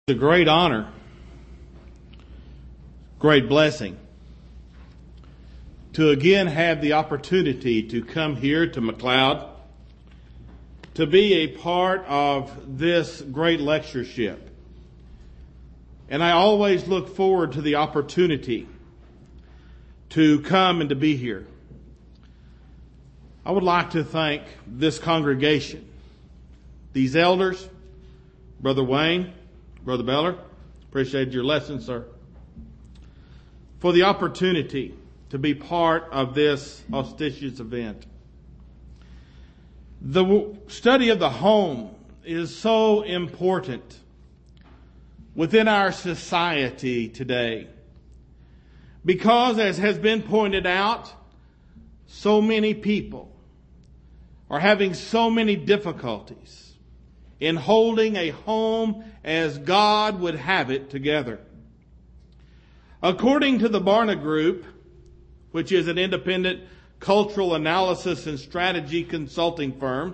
It's a great honor, great blessing to again have the opportunity to come here to McLeod to be a part of this great lectureship. And I always look forward to the opportunity to come and to be here. I would like to thank this congregation, these elders, Brother Wayne, Brother Beller, appreciate your lesson, sir, for the opportunity to be part of this auspicious event. The study of the home is so important within our society today because, as has been pointed out, so many people are having so many difficulties in holding a home as God would have it together. According to the Barna Group, which is an independent cultural analysis and strategy consulting firm,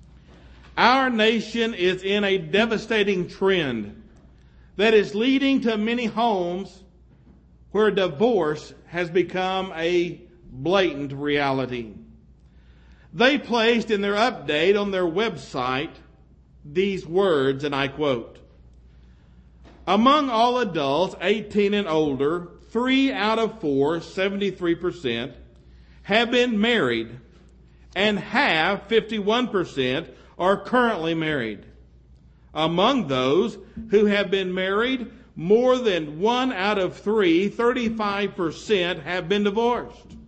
our nation is in a devastating trend that is leading to many homes where divorce has become a blatant reality. They placed in their update on their website these words, and I quote, "Among all adults 18 and older, 3 out of 4, 73%, have been married, and 51%, are currently married. Among those who have been married, more than 1 out of 3, 35%, have been divorced.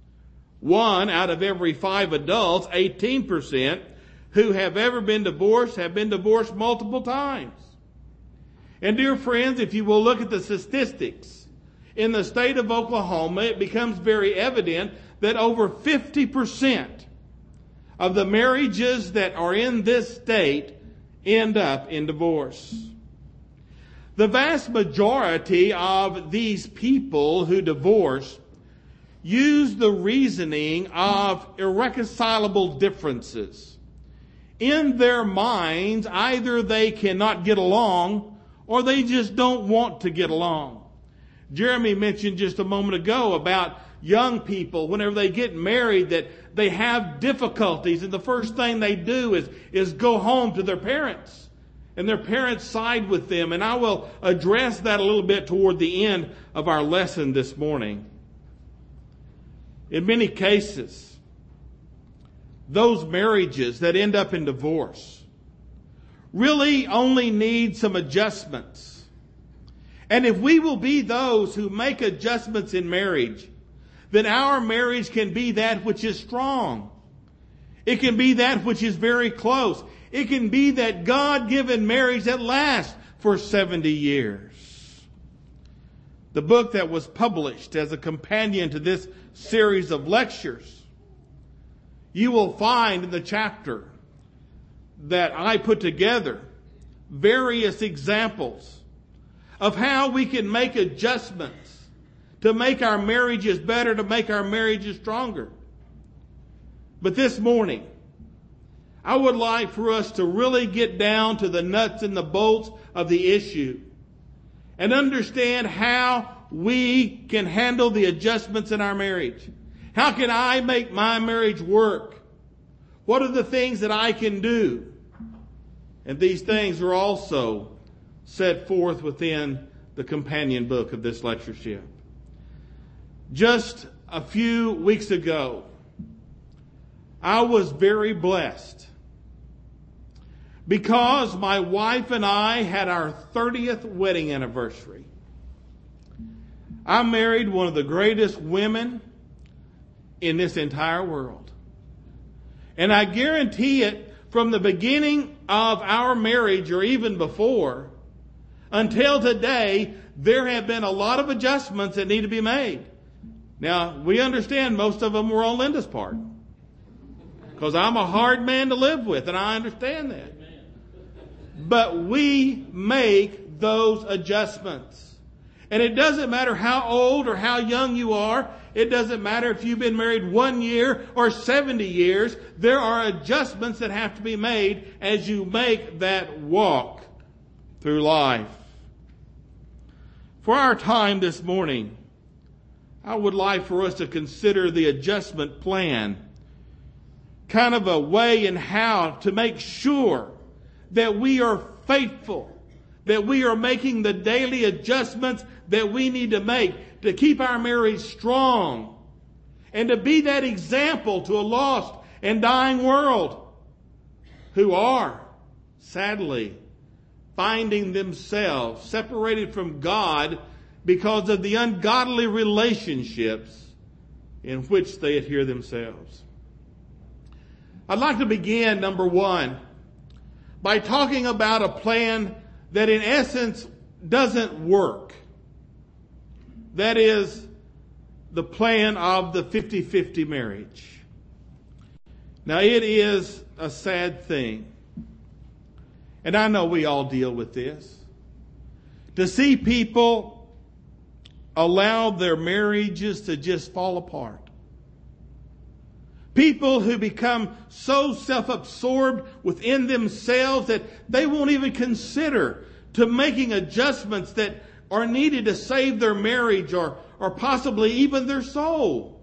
1 out of every 5 adults, 18%, who have ever been divorced have been divorced multiple times." And dear friends, if you will look at the statistics in the state of Oklahoma, it becomes very evident that over 50% of the marriages that are in this state end up in divorce. The vast majority of these people who divorce use the reasoning of irreconcilable differences. In their minds, either they cannot get along or they just don't want to get along. Jeremy mentioned just a moment ago about young people, whenever they get married, that they have difficulties, and the first thing they do is go home to their parents, and their parents side with them. And I will address that a little bit toward the end of our lesson this morning. In many cases, those marriages that end up in divorce really only need some adjustments. And if we will be those who make adjustments in marriage, then our marriage can be that which is strong. It can be that which is very close. It can be that God-given marriage that lasts for 70 years. The book that was published as a companion to this series of lectures, you will find in the chapter that I put together various examples of how we can make adjustments to make our marriages better, to make our marriages stronger. But this morning, I would like for us to really get down to the nuts and the bolts of the issue and understand how we can handle the adjustments in our marriage. How can I make my marriage work? What are the things that I can do? And these things are also set forth within the companion book of this lectureship. Just a few weeks ago, I was very blessed because my wife and I had our 30th wedding anniversary. I married one of the greatest women in this entire world. And I guarantee it, from the beginning of our marriage or even before, until today, there have been a lot of adjustments that need to be made. Now, we understand most of them were on Linda's part, because I'm a hard man to live with, and I understand that. But we make those adjustments. And it doesn't matter how old or how young you are. It doesn't matter if you've been married 1 year or 70 years. There are adjustments that have to be made as you make that walk through life. For our time this morning, I would like for us to consider the adjustment plan, kind of a way in how to make sure that we are faithful, that we are making the daily adjustments that we need to make to keep our marriage strong and to be that example to a lost and dying world who are, sadly, finding themselves separated from God because of the ungodly relationships in which they adhere themselves. I'd like to begin, number one, by talking about a plan that in essence doesn't work. That is the plan of the 50-50 marriage. Now it is a sad thing, and I know we all deal with this, to see people allow their marriages to just fall apart. People who become so self-absorbed within themselves that they won't even consider to making adjustments that are needed to save their marriage or possibly even their soul.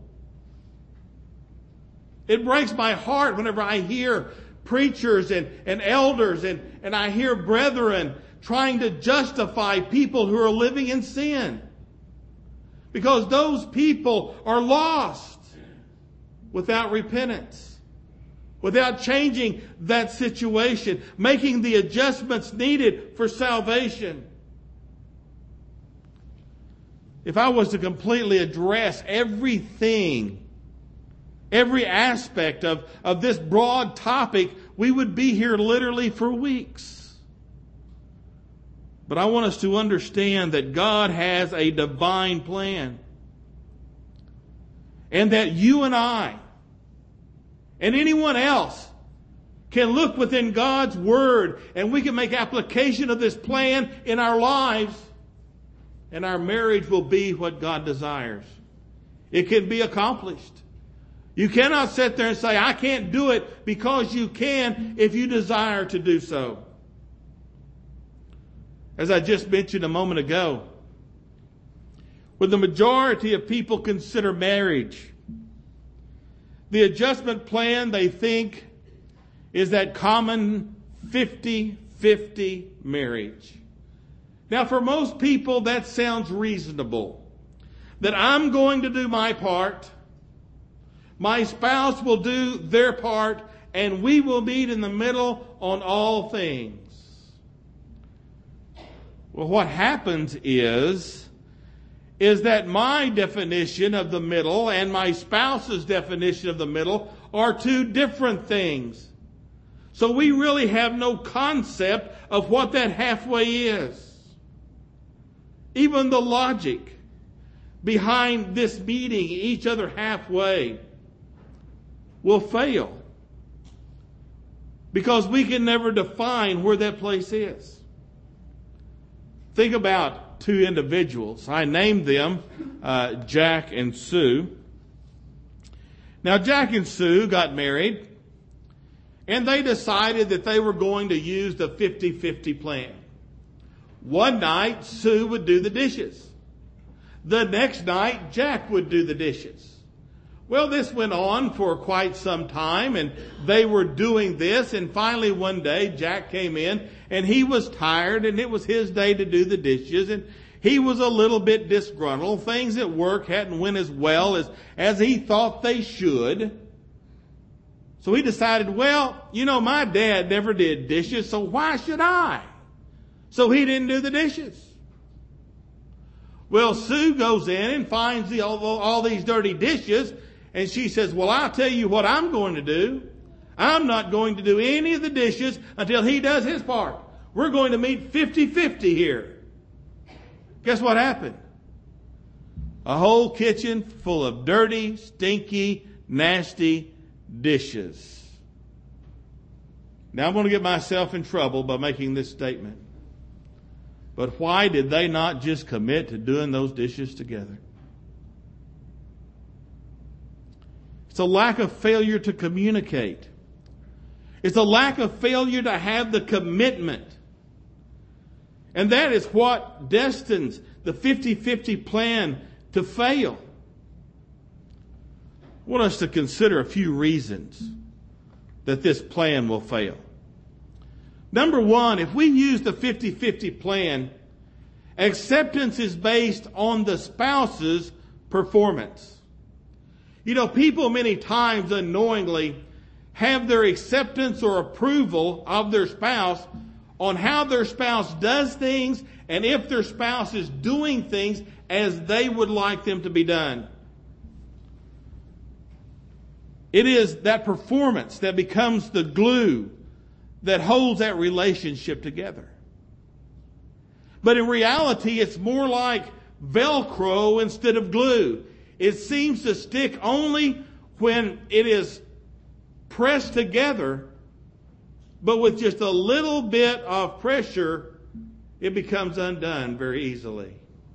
It breaks my heart whenever I hear preachers and elders and I hear brethren trying to justify people who are living in sin. Because those people are lost without repentance, without changing that situation, making the adjustments needed for salvation. If I was to completely address everything, every aspect of this broad topic, we would be here literally for weeks. But I want us to understand that God has a divine plan. And that you and I, and anyone else, can look within God's Word and we can make application of this plan in our lives, and our marriage will be what God desires. It can be accomplished. You cannot sit there and say, I can't do it, because you can if you desire to do so. As I just mentioned a moment ago, when the majority of people consider marriage, the adjustment plan they think is that common 50-50 marriage. Now, for most people, that sounds reasonable. That I'm going to do my part, my spouse will do their part, and we will meet in the middle on all things. Well, what happens is that my definition of the middle and my spouse's definition of the middle are two different things. So we really have no concept of what that halfway is. Even the logic behind this meeting each other halfway will fail, because we can never define where that place is. Think about two individuals. I named them Jack and Sue. Now, Jack and Sue got married, and they decided that they were going to use the 50-50 plan. One night, Sue would do the dishes. The next night, Jack would do the dishes. Well, this went on for quite some time, and they were doing this, and finally one day Jack came in, and he was tired, and it was his day to do the dishes, and he was a little bit disgruntled. Things at work hadn't went as well as he thought they should. So he decided, well, my dad never did dishes, so why should I? So he didn't do the dishes. Well, Sue goes in and finds all these dirty dishes, and she says, well, I'll tell you what I'm going to do. I'm not going to do any of the dishes until he does his part. We're going to meet 50-50 here. Guess what happened? A whole kitchen full of dirty, stinky, nasty dishes. Now I'm going to get myself in trouble by making this statement. But why did they not just commit to doing those dishes together? It's a lack of failure to communicate. It's a lack of failure to have the commitment. And that is what destines the 50-50 plan to fail. I want us to consider a few reasons that this plan will fail. Number one, if we use the 50-50 plan, acceptance is based on the spouse's performance. You know, people many times unknowingly have their acceptance or approval of their spouse on how their spouse does things and if their spouse is doing things as they would like them to be done. It is that performance that becomes the glue that holds that relationship together. But in reality, it's more like Velcro instead of glue. It seems to stick only when it is pressed together, but with just a little bit of pressure, it becomes undone very easily.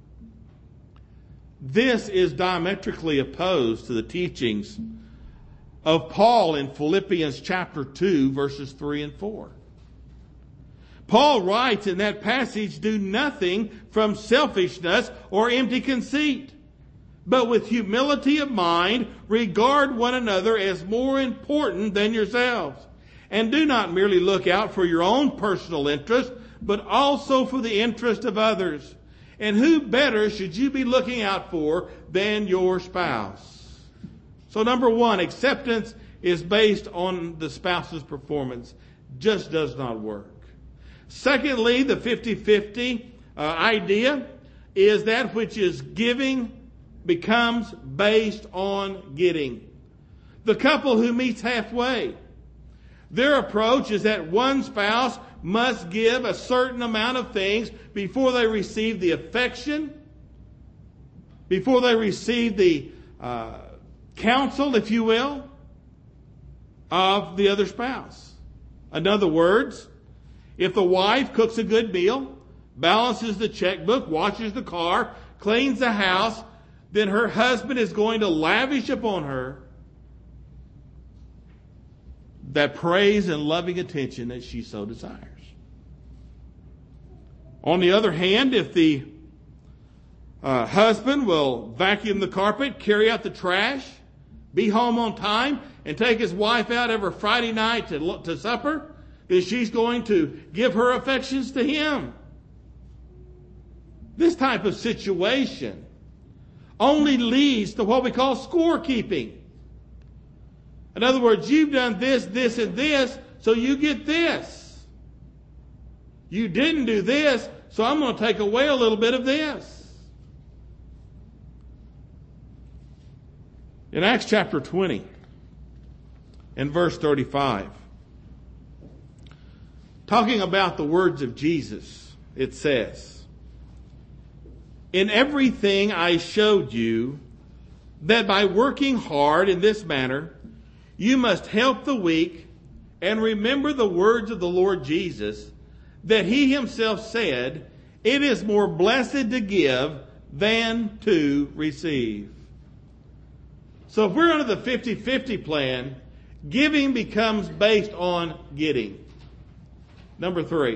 This is diametrically opposed to the teachings of Paul in Philippians chapter 2, verses 3 and 4. Paul writes in that passage, "Do nothing from selfishness or empty conceit, but with humility of mind regard one another as more important than yourselves. And do not merely look out for your own personal interest, but also for the interest of others. And who better should you be looking out for than your spouse?" So number one, acceptance is based on the spouse's performance. Just does not work. Secondly, the 50-50 idea is that which is giving becomes based on getting. The couple who meets halfway, their approach is that one spouse must give a certain amount of things before they receive the affection, before they receive the counsel, if you will, of the other spouse. In other words, if the wife cooks a good meal, balances the checkbook, washes the car, cleans the house, then her husband is going to lavish upon her that praise and loving attention that she so desires. On the other hand, if the husband will vacuum the carpet, carry out the trash, be home on time, and take his wife out every Friday night to supper, then she's going to give her affections to him. This type of situation only leads to what we call scorekeeping. In other words, you've done this, this, and this, so you get this. You didn't do this, so I'm going to take away a little bit of this. In Acts chapter 20 and verse 35, talking about the words of Jesus, it says, "In everything I showed you that by working hard in this manner, you must help the weak and remember the words of the Lord Jesus, that he himself said, 'It is more blessed to give than to receive.'" So if we're under the 50-50 plan, giving becomes based on getting. Number three,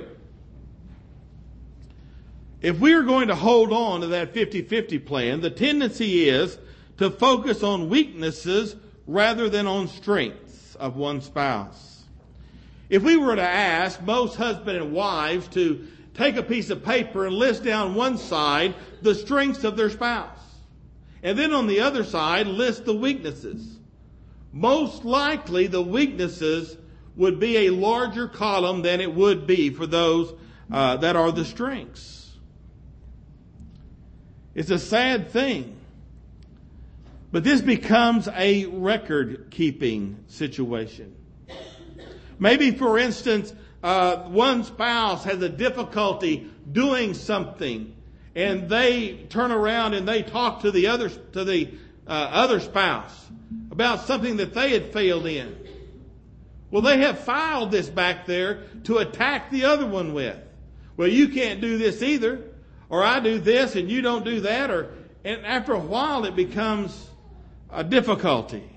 if we are going to hold on to that 50-50 plan, the tendency is to focus on weaknesses rather than on strengths of one spouse. If we were to ask most husbands and wives to take a piece of paper and list down one side the strengths of their spouse, and then on the other side list the weaknesses, most likely the weaknesses would be a larger column than it would be for those that are the strengths. It's a sad thing, but this becomes a record-keeping situation. Maybe, for instance, one spouse has a difficulty doing something, and they turn around and they talk to the other spouse about something that they had failed in. Well, they have filed this back there to attack the other one with. Well, you can't do this either, or I do this and you don't do that, and after a while it becomes a difficulty.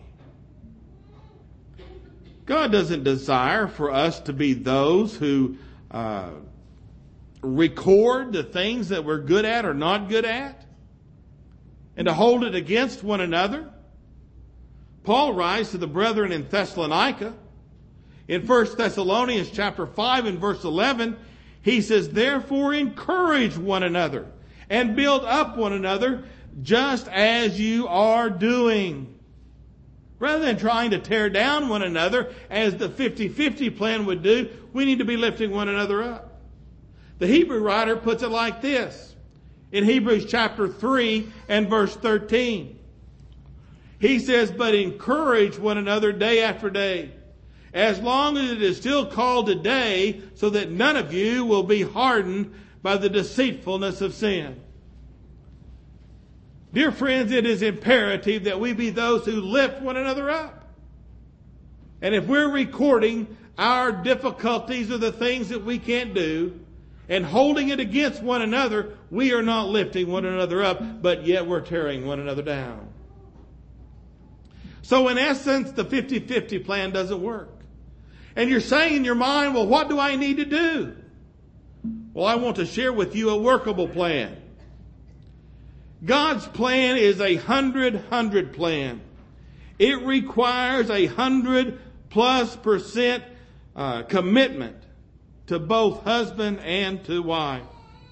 God doesn't desire for us to be those who record the things that we're good at or not good at, and to hold it against one another. Paul writes to the brethren in Thessalonica, in 1 Thessalonians chapter 5 and verse 11, he says, therefore encourage one another and build up one another just as you are doing. Rather than trying to tear down one another as the 50-50 plan would do, we need to be lifting one another up. The Hebrew writer puts it like this in Hebrews chapter 3 and verse 13. He says, but encourage one another day after day, as long as it is still called today, so that none of you will be hardened by the deceitfulness of sin. Dear friends, it is imperative that we be those who lift one another up. And if we're recording our difficulties or the things that we can't do and holding it against one another, we are not lifting one another up, but yet we're tearing one another down. So in essence, the 50-50 plan doesn't work. And you're saying in your mind, well, what do I need to do? Well, I want to share with you a workable plan. God's plan is a 100-100 plan. It requires 100+% commitment to both husband and to wife.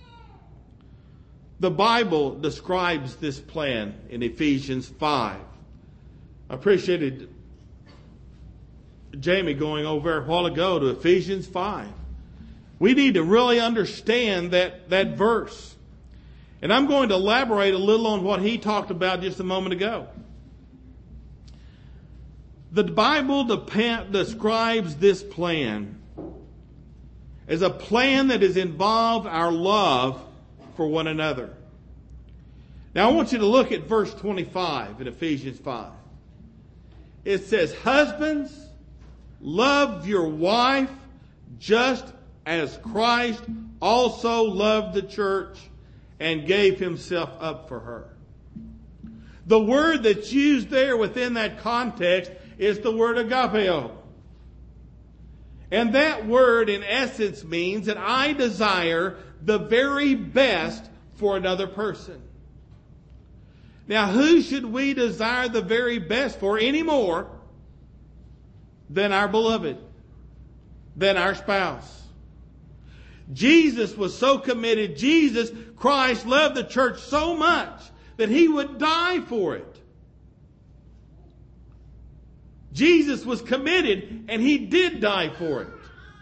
The Bible describes this plan in Ephesians 5. I appreciated Jamie going over a while ago to Ephesians 5. We need to really understand that verse. And I'm going to elaborate a little on what he talked about just a moment ago. The Bible describes this plan as a plan that has involved our love for one another. Now I want you to look at verse 25 in Ephesians 5. It says, husbands, love your wife just as Christ also loved the church and gave himself up for her. The word that's used there within that context is the word agapeo. And that word in essence means that I desire the very best for another person. Now, who should we desire the very best for any more than our beloved, than our spouse? Jesus was so committed. Jesus Christ loved the church so much that he would die for it. Jesus was committed and he did die for it.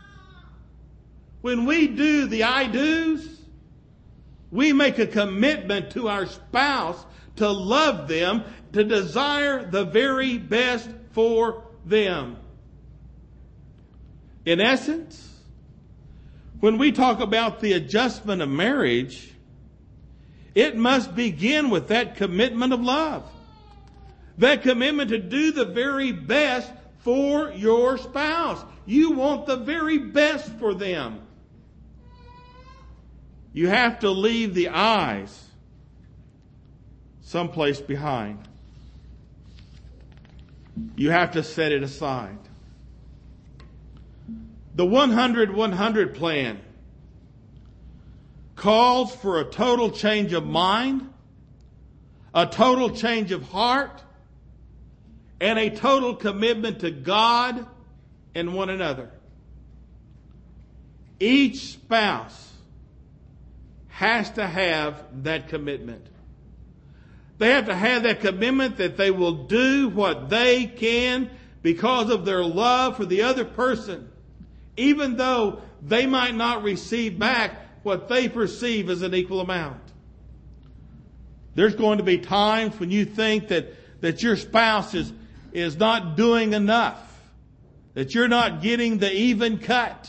When we do the I do's, we make a commitment to our spouse to love them, to desire the very best for them. In essence, when we talk about the adjustment of marriage, it must begin with that commitment of love. That commitment to do the very best for your spouse. You want the very best for them. You have to leave the eyes someplace behind. You have to set it aside. The 100-100 plan calls for a total change of mind, a total change of heart, and a total commitment to God and one another. Each spouse has to have that commitment. They have to have that commitment that they will do what they can because of their love for the other person, even though they might not receive back what they perceive as an equal amount. There's going to be times when you think that your spouse is not doing enough, that you're not getting the even cut.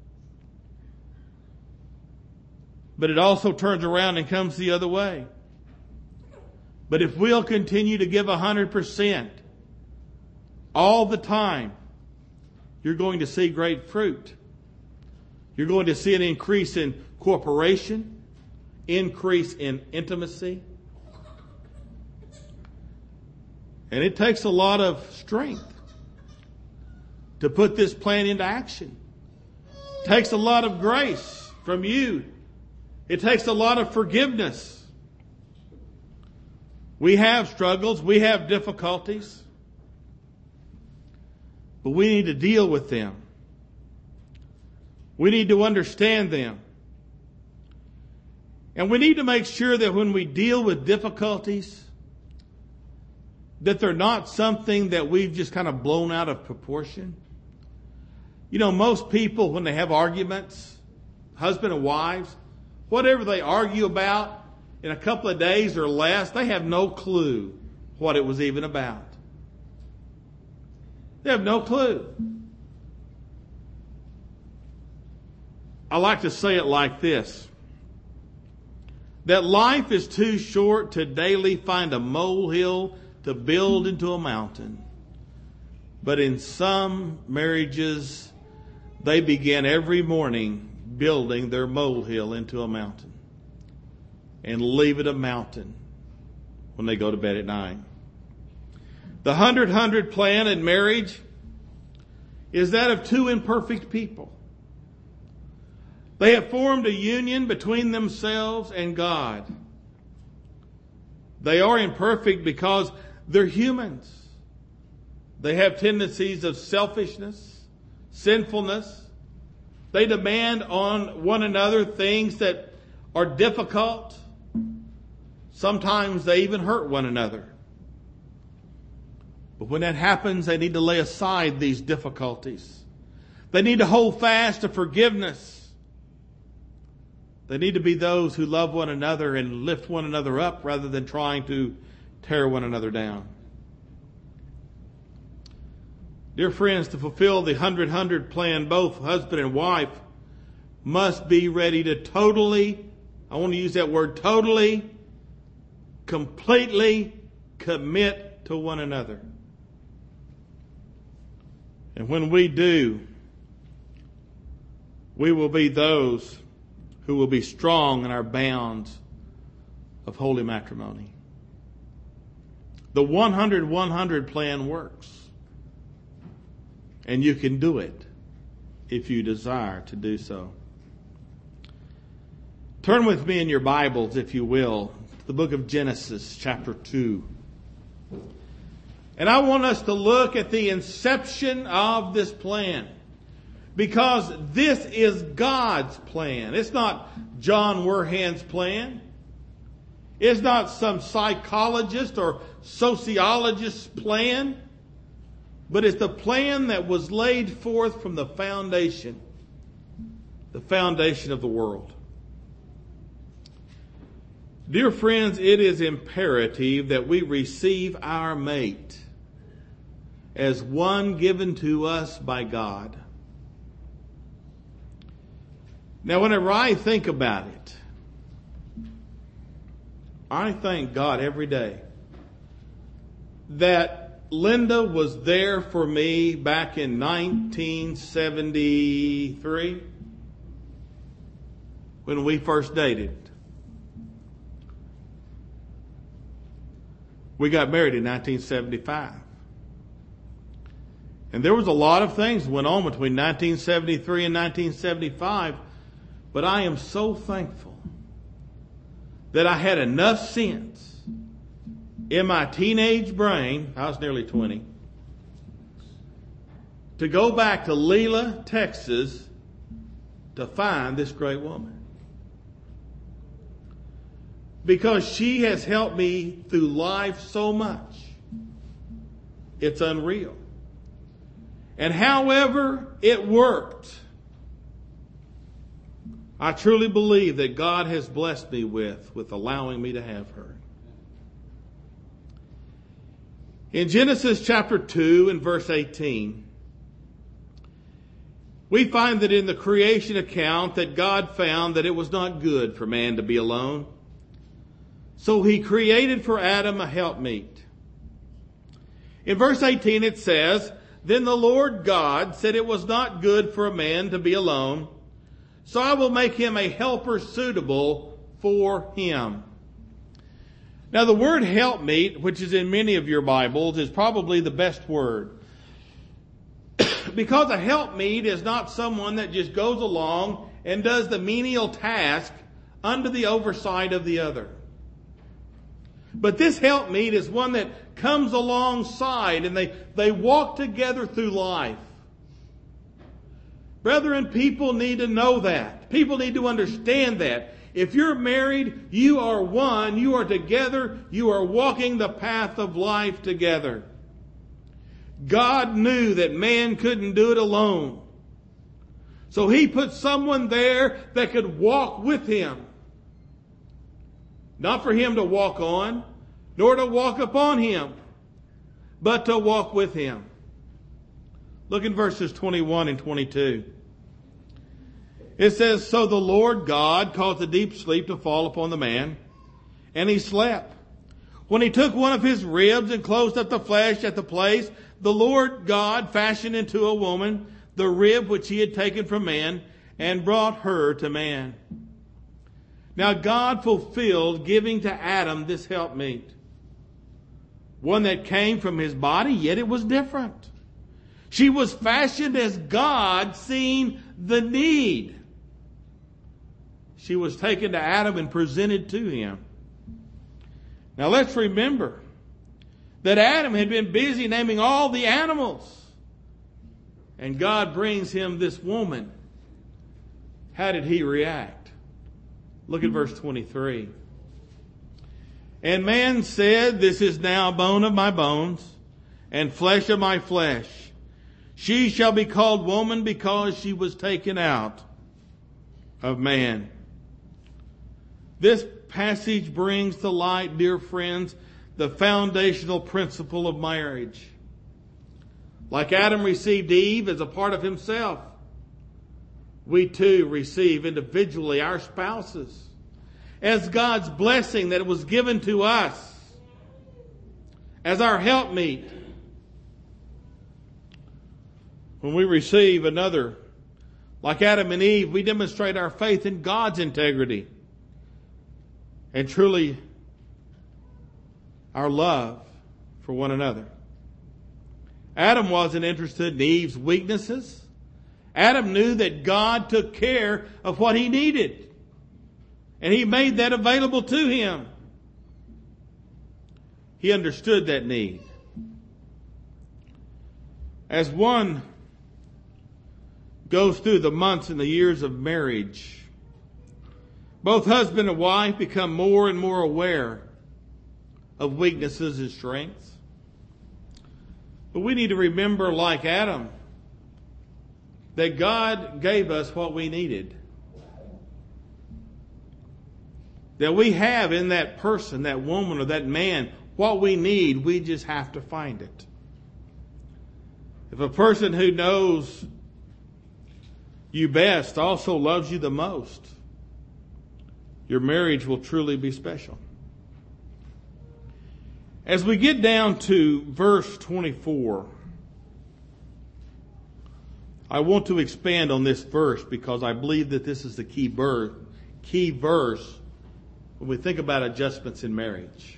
But it also turns around and comes the other way. But if we'll continue to give 100% all the time, you're going to see great fruit. You're going to see an increase in cooperation, increase in intimacy. And it takes a lot of strength to put this plan into action. It takes a lot of grace from you It takes a lot of forgiveness. We have struggles. We have difficulties. But we need to deal with them. We need to understand them. And we need to make sure that when we deal with difficulties, that they're not something that we've just kind of blown out of proportion. You know, most people, when they have arguments, husband and wives, whatever they argue about in a couple of days or less, they have no clue what it was even about. They have no clue. I like to say it like this: that life is too short to daily find a molehill to build into a mountain. But in some marriages, they begin every morning building their molehill into a mountain and leave it a mountain when they go to bed at night. The 100-100 plan in marriage is that of two imperfect people. They have formed a union between themselves and God. They are imperfect because they're humans. They have tendencies of selfishness, sinfulness. They demand on one another things that are difficult. Sometimes they even hurt one another. But when that happens, they need to lay aside these difficulties. They need to hold fast to forgiveness. They need to be those who love one another and lift one another up rather than trying to tear one another down. Dear friends, to fulfill the 100-100 plan, both husband and wife must be ready to totally, I want to use that word, totally, completely commit to one another. And when we do, we will be those who will be strong in our bounds of holy matrimony. The 100-100 plan works. And you can do it if you desire to do so. Turn with me in your Bibles, if you will, to the book of Genesis, chapter 2. And I want us to look at the inception of this plan, because this is God's plan. It's not John Werhand's plan. It's not some psychologist or sociologist's plan, but it's the plan that was laid forth from the foundation of the world. Dear friends, it is imperative that we receive our mate as one given to us by God. Now, whenever I think about it, I thank God every day that Linda was there for me back in 1973 when we first dated. We got married in 1975. And there was a lot of things that went on between 1973 and 1975, but I am so thankful that I had enough sense in my teenage brain, I was nearly 20, to go back to Leela, Texas, to find this great woman. Because she has helped me through life so much. It's unreal. And however it worked, I truly believe that God has blessed me with allowing me to have her. In Genesis chapter 2 and verse 18, we find that in the creation account that God found that it was not good for man to be alone. So he created for Adam a helpmeet. In verse 18 it says, "Then the Lord God said it was not good for a man to be alone, so I will make him a helper suitable for him." Now the word helpmeet, which is in many of your Bibles, is probably the best word. Because a helpmeet is not someone that just goes along and does the menial task under the oversight of the other. But this helpmeet is one that comes alongside, and they walk together through life. Brethren, people need to know that. People need to understand that. If you're married, you are one, you are together, you are walking the path of life together. God knew that man couldn't do it alone. So He put someone there that could walk with him. Not for him to walk on, nor to walk upon him, but to walk with him. Look in verses 21 and 22. It says, "So the Lord God caused a deep sleep to fall upon the man, and he slept. When he took one of his ribs and closed up the flesh at the place, the Lord God fashioned into a woman the rib which he had taken from man, and brought her to man." Now God fulfilled giving to Adam this helpmeet. One that came from his body, yet it was different. She was fashioned as God, seeing the need. She was taken to Adam and presented to him. Now let's remember that Adam had been busy naming all the animals. And God brings him this woman. How did he react? Look at verse 23. "And man said, This is now bone of my bones and flesh of my flesh. She shall be called woman because she was taken out of man." This passage brings to light, dear friends, the foundational principle of marriage. Like Adam received Eve as a part of himself, we too receive individually our spouses as God's blessing that was given to us as our helpmeet. When we receive another, like Adam and Eve, we demonstrate our faith in God's integrity and truly our love for one another. Adam wasn't interested in Eve's weaknesses. Adam knew that God took care of what he needed, and he made that available to him. He understood that need. As one goes through the months and the years of marriage, both husband and wife become more and more aware of weaknesses and strengths. But we need to remember, like Adam, that God gave us what we needed. That we have in that person, that woman or that man, what we need. We just have to find it. If a person who knows you best also loves you the most, your marriage will truly be special. As we get down to verse 24, I want to expand on this verse because I believe that this is the key verse when we think about adjustments in marriage.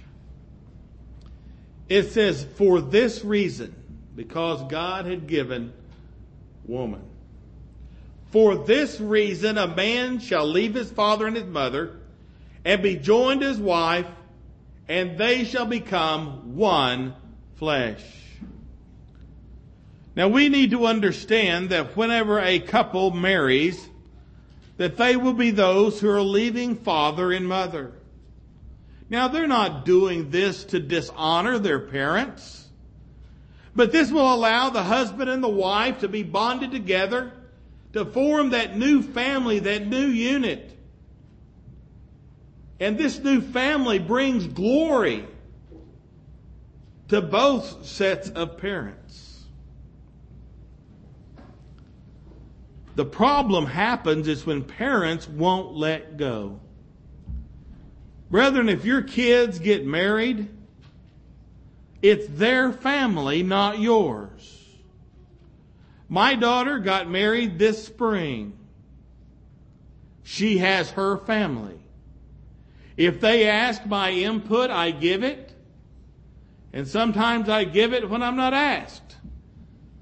It says, "For this reason," because God had given woman, "For this reason a man shall leave his father and his mother and be joined to his wife, and they shall become one flesh." Now we need to understand that whenever a couple marries, that they will be those who are leaving father and mother. Now they're not doing this to dishonor their parents, but this will allow the husband and the wife to be bonded together to form that new family, that new unit. And this new family brings glory to both sets of parents. The problem happens is when parents won't let go. Brethren, if your kids get married, it's their family, not yours. My daughter got married this spring. She has her family. If they ask my input, I give it. And sometimes I give it when I'm not asked.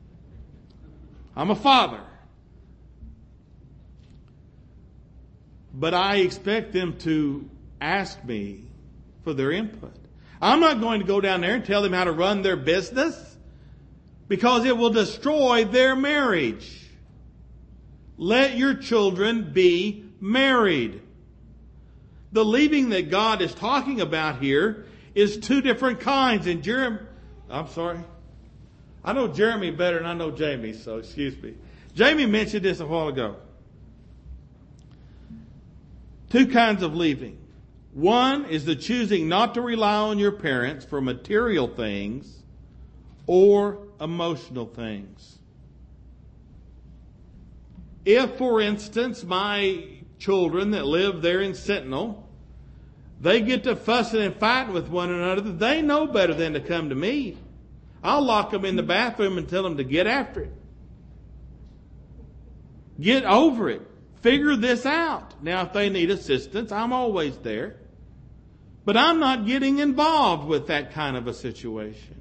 I'm a father. but I expect them to ask me for their input. I'm not going to go down there and tell them how to run their business because it will destroy their marriage. Let your children be married. The leaving that God is talking about here is two different kinds. And I know Jeremy better than I know Jamie, so excuse me. Jamie mentioned this a while ago. Two kinds of leaving. One is the choosing not to rely on your parents for material things or emotional things. If, for instance, my children that live there in Sentinel, they get to fussing and fighting with one another, they know better than to come to me. I'll lock them in the bathroom and tell them to get after it. Get over it. Figure this out. Now, if they need assistance, I'm always there. But I'm not getting involved with that kind of a situation.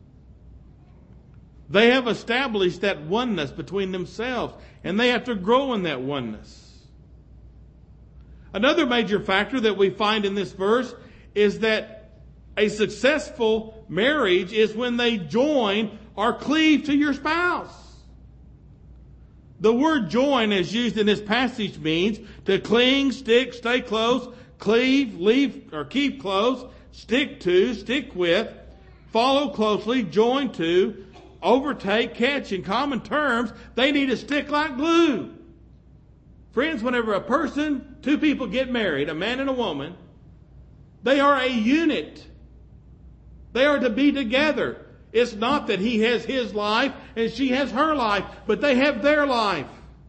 They have established that oneness between themselves, and they have to grow in that oneness. Another major factor that we find in this verse is that a successful marriage is when they join or cleave to your spouse. The word join as used in this passage means to cling, stick, stay close, cleave, leave, or keep close, stick to, stick with, follow closely, join to, overtake, catch. In common terms, they need to stick like glue. Friends, whenever two people get married, a man and a woman, they are a unit. They are to be together. It's not that he has his life and she has her life, but they have their life.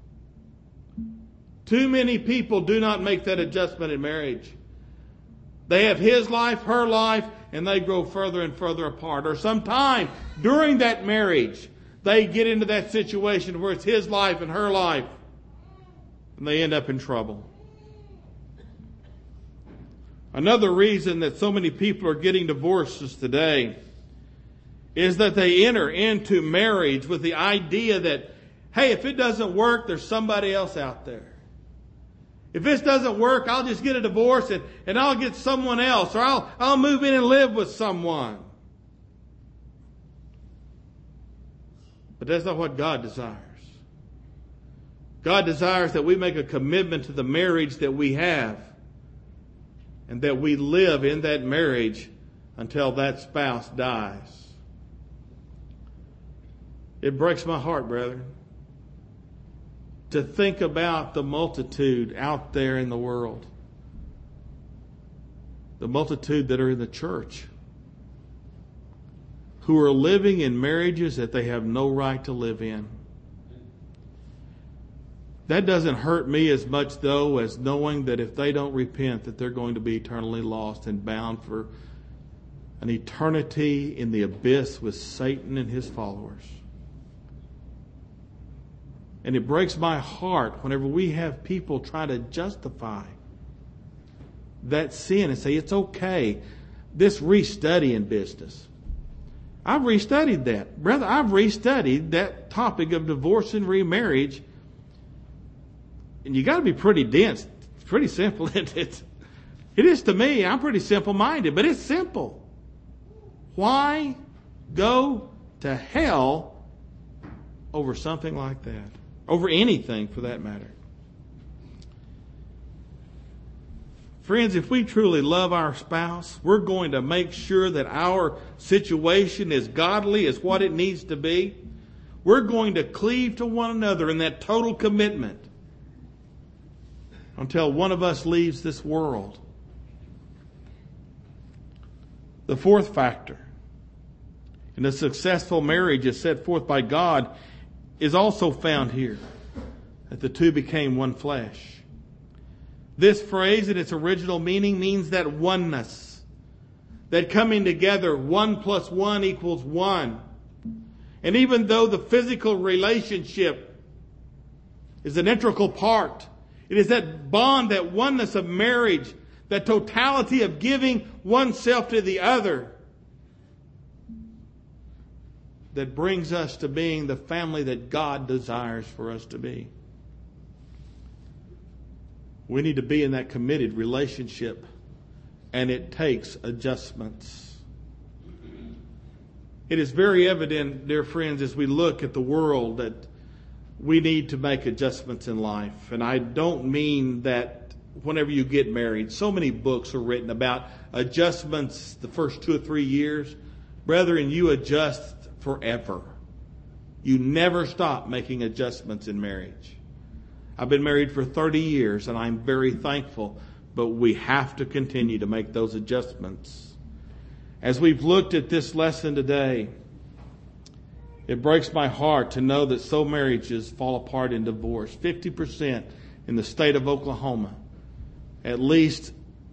Too many people do not make that adjustment in marriage. They have his life, her life, and they grow further and further apart. Or sometime during that marriage, they get into that situation where it's his life and her life, and they end up in trouble. Another reason that so many people are getting divorces today is that they enter into marriage with the idea that, hey, if it doesn't work, there's somebody else out there. If this doesn't work, I'll just get a divorce and I'll get someone else, or I'll move in and live with someone. But that's not what God desires. God desires that we make a commitment to the marriage that we have, and that we live in that marriage until that spouse dies. It breaks my heart, brethren, to think about the multitude out there in the world. The multitude that are in the church, who are living in marriages that they have no right to live in. That doesn't hurt me as much, though, as knowing that if they don't repent, that they're going to be eternally lost and bound for an eternity in the abyss with Satan and his followers. And it breaks my heart whenever we have people try to justify that sin and say, it's okay, this restudying business. I've restudied that. Brother, I've restudied that topic of divorce and remarriage. And you got to be pretty dense. It's pretty simple. It is to me. I'm pretty simple-minded, but it's simple. Why go to hell over something like that? Over anything, for that matter. Friends, if we truly love our spouse, we're going to make sure that our situation is godly as what it needs to be. We're going to cleave to one another in that total commitment until one of us leaves this world. The fourth factor in a successful marriage as set forth by God is also found here, that the two became one flesh. This phrase in its original meaning means that oneness, that coming together, 1 + 1 = 1. And even though the physical relationship is an integral part, it is that bond, that oneness of marriage, that totality of giving oneself to the other, that brings us to being the family that God desires for us to be. We need to be in that committed relationship, and it takes adjustments. It is very evident, dear friends, as we look at the world, that we need to make adjustments in life. And I don't mean that whenever you get married. So many books are written about adjustments the first 2 or 3 years. Brethren, you adjust forever. You never stop making adjustments in marriage. I've been married for 30 years, and I'm very thankful, but we have to continue to make those adjustments. As we've looked at this lesson today, it breaks my heart to know that so marriages fall apart in divorce. 50% in the state of Oklahoma. At least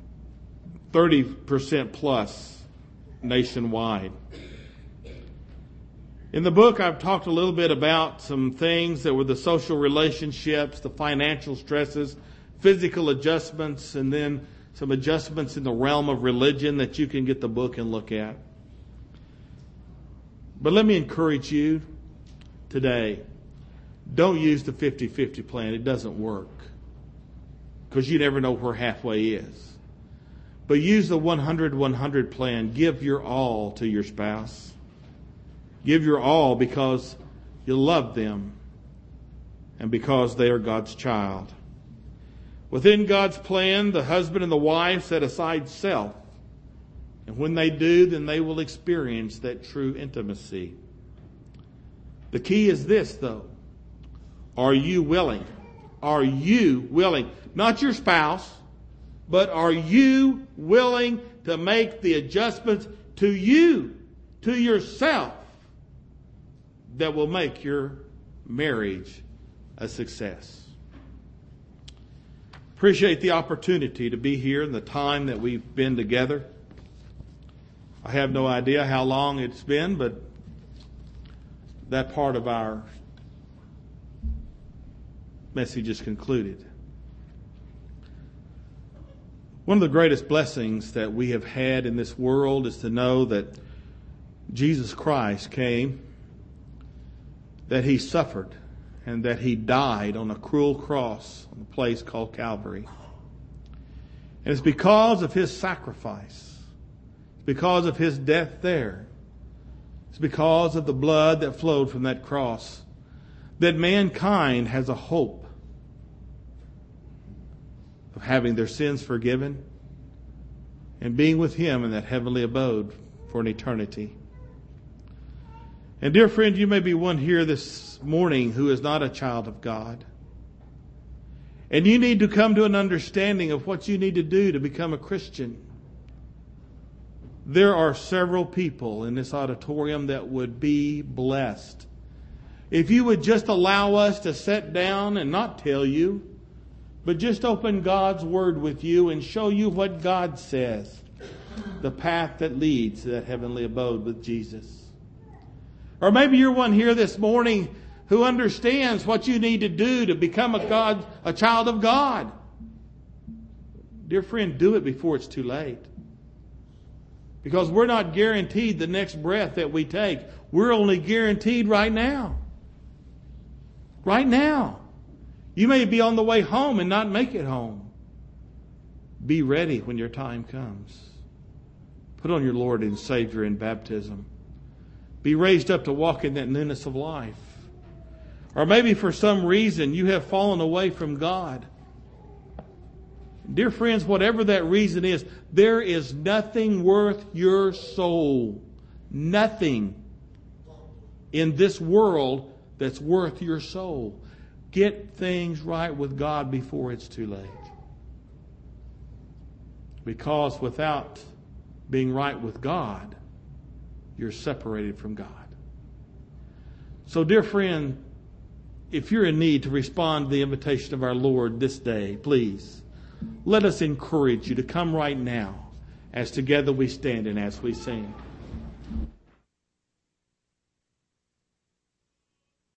30% plus nationwide. In the book, I've talked a little bit about some things that were the social relationships, the financial stresses, physical adjustments, and then some adjustments in the realm of religion that you can get the book and look at. But let me encourage you today. Don't use the 50-50 plan. It doesn't work. Because you never know where halfway is. But use the 100-100 plan. Give your all to your spouse. Give your all because you love them and because they are God's child. Within God's plan, the husband and the wife set aside self. And when they do, then they will experience that true intimacy. The key is this, though. Are you willing? Are you willing? Not your spouse, but are you willing to make the adjustments to you, to yourself, that will make your marriage a success? Appreciate the opportunity to be here and the time that we've been together. I have no idea how long it's been, but that part of our message is concluded. One of the greatest blessings that we have had in this world is to know that Jesus Christ came, that He suffered, and that He died on a cruel cross on a place called Calvary. And it's because of His sacrifice, because of His death there, it's because of the blood that flowed from that cross, that mankind has a hope of having their sins forgiven and being with Him in that heavenly abode for an eternity. And dear friend, you may be one here this morning who is not a child of God. And you need to come to an understanding of what you need to do to become a Christian. There are several people in this auditorium that would be blessed if you would just allow us to sit down and not tell you, but just open God's Word with you and show you what God says, the path that leads to that heavenly abode with Jesus. Or maybe you're one here this morning who understands what you need to do to become a child of God. Dear friend, do it before it's too late. Because we're not guaranteed the next breath that we take. We're only guaranteed right now. Right now. You may be on the way home and not make it home. Be ready when your time comes. Put on your Lord and Savior in baptism. Be raised up to walk in that newness of life. Or maybe for some reason you have fallen away from God. Dear friends, whatever that reason is, there is nothing worth your soul. Nothing in this world that's worth your soul. Get things right with God before it's too late. Because without being right with God, you're separated from God. So, dear friend, if you're in need to respond to the invitation of our Lord this day, please, let us encourage you to come right now as together we stand and as we sing.